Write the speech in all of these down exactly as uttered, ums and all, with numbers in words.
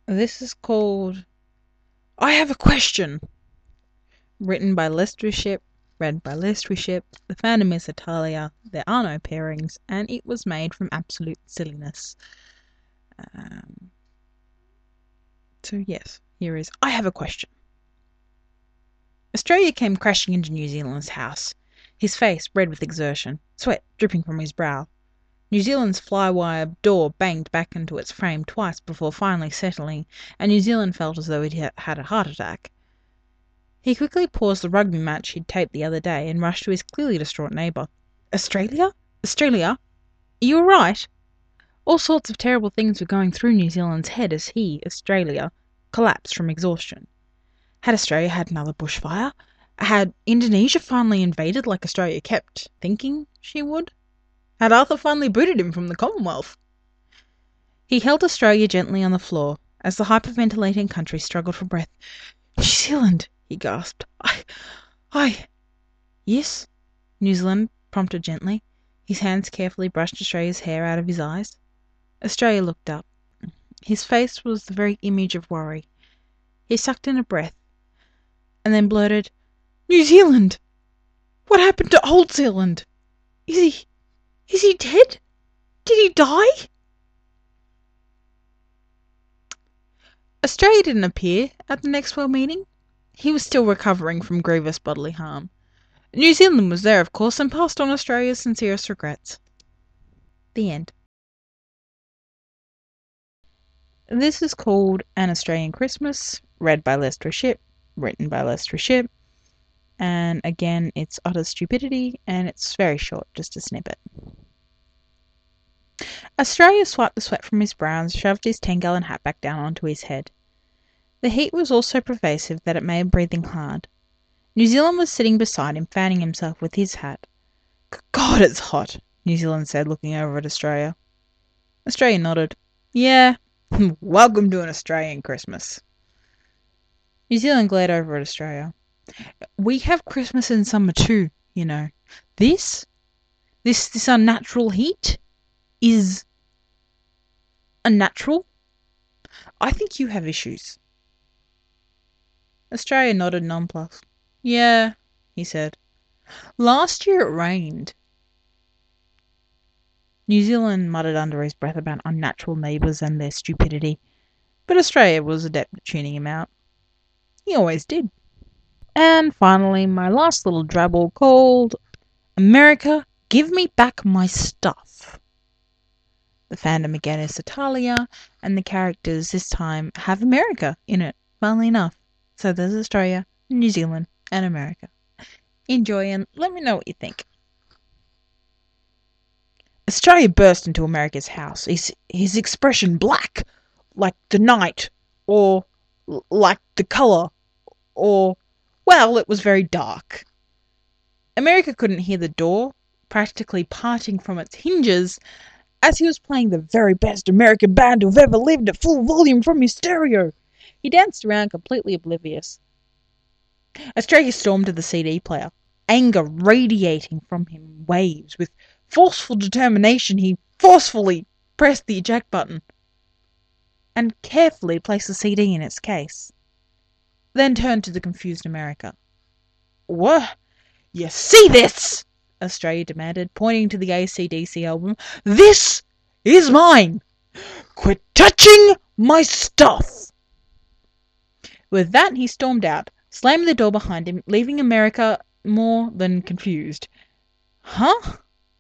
This is called I Have a Question, written by Lester Ship, read by Lester Ship. The fandom is Italia. There are no pairings, and it was made from absolute silliness. Um, so yes, here is I Have a Question. Australia came crashing into New Zealand's house, his face red with exertion, sweat dripping from his brow. New Zealand's flywire door banged back into its frame twice before finally settling, and New Zealand felt as though it had a heart attack. He quickly paused the rugby match he'd taped the other day and rushed to his clearly distraught neighbour. Australia? Australia? Are you all right? All sorts of terrible things were going through New Zealand's head as he, Australia, collapsed from exhaustion. Had Australia had another bushfire? Had Indonesia finally invaded like Australia kept thinking she would? Had Arthur finally booted him from the Commonwealth? He held Australia gently on the floor as the hyperventilating country struggled for breath. New Zealand, he gasped. I... I... Yes? New Zealand prompted gently. His hands carefully brushed Australia's hair out of his eyes. Australia looked up. His face was the very image of worry. He sucked in a breath, and then blurted, New Zealand! What happened to Old Zealand? Is he... is he dead? Did he die? Australia didn't appear at the next World meeting. He was still recovering from grievous bodily harm. New Zealand was there, of course, and passed on Australia's sincerest regrets. The end. This is called An Australian Christmas, read by Lester Ship, written by Lester Ship, and again, it's utter stupidity, and it's very short, just a snippet. Australia swiped the sweat from his brow and shoved his ten-gallon hat back down onto his head. The heat was all so pervasive that it made breathing hard. New Zealand was sitting beside him, fanning himself with his hat. God, it's hot, New Zealand said, looking over at Australia. Australia nodded. Yeah, welcome to an Australian Christmas. New Zealand glared over at Australia. We have Christmas in summer too, you know. This, this, this unnatural heat is unnatural. I think you have issues. Australia nodded nonplussed. Yeah, he said. Last year it rained. New Zealand muttered under his breath about unnatural neighbours and their stupidity, but Australia was adept at tuning him out. He always did. And finally, my last little drabble called America, Give Me Back My Stuff. The fandom again is Italia, and the characters this time have America in it, funnily enough. So there's Australia, New Zealand, and America. Enjoy and let me know what you think. Australia burst into America's house, his, his expression black, like the night, or l- like the colour, or, well, it was very dark. America couldn't hear the door, practically parting from its hinges, as he was playing the very best American band who've ever lived at full volume from his stereo. He danced around completely oblivious. Australia stormed to the C D player, anger radiating from him in waves. With forceful determination, he forcefully pressed the eject button and carefully placed the C D in its case. Then turned to the confused America. What? You see this? Australia demanded, pointing to the A C D C album. This is mine! Quit touching my stuff! With that, he stormed out, slamming the door behind him, leaving America more than confused. Huh?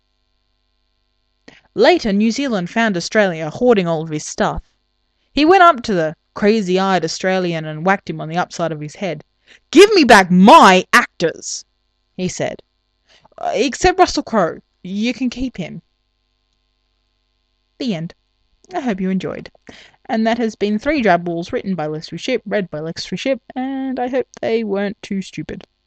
Later, New Zealand found Australia hoarding all of his stuff. He went up to the crazy-eyed Australian and whacked him on the upside of his head. Give me back my actors, he said. Uh, except Russell Crowe. You can keep him. The end. I hope you enjoyed. And that has been Three Drabbles, written by Lester Ship, read by Lester Ship, and I hope they weren't too stupid.